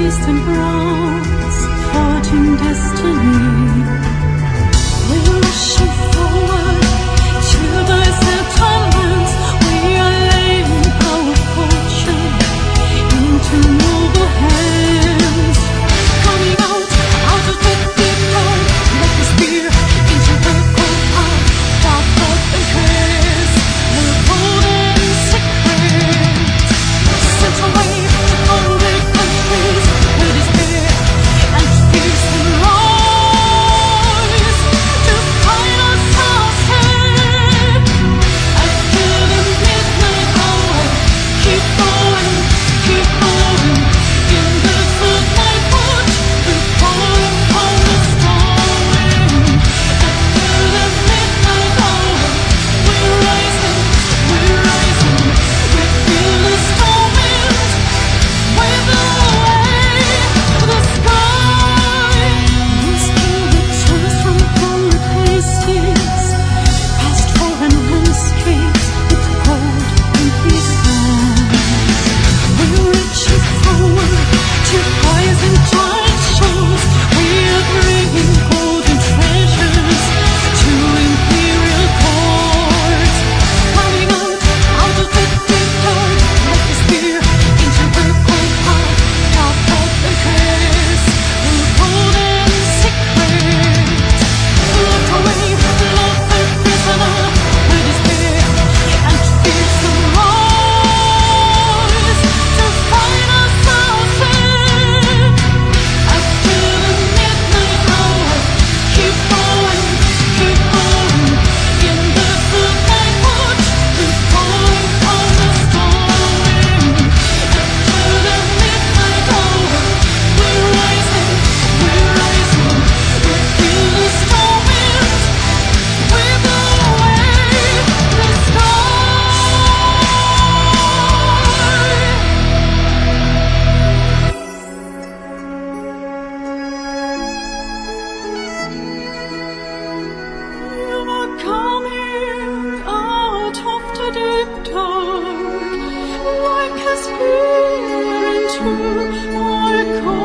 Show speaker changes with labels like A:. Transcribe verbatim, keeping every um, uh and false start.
A: distant roads, forging destiny. We're rushing forward to the settlements. We are laying our fortune into noble hands. Coming out, out of the deep dark, like a spear into the cold heart. Dark thought and cares, the golden secret. Sent away to foreign countries, where despair and fearsome rise to find ourselves here. After the midnight hour, keep going, keep going. In the footlight watch, we're falling from the storm wind. After the midnight hour, we're rising, we're rising. We feel the storm wind wave away the sky. Misty returns from foreign places, past foreign landscapes with gold and peace sands. We're reaching forward to highs and giant shores. We are bringing golden treasures to imperial courts. Coming out, out of the deep dark, like a spear into her cold heart. Dark thought and cares, the golden secret. Locked away, love the prisoner, where despair and fearsome rise to find ourselves here. After the midnight hour, keep going, keep going. In the footlight watch, we're falling from the storm wind. After the midnight hour, we're rising, we're rising. We feel the storm wind wave away the sky. You are coming out of the deep dark, like a spear into our cold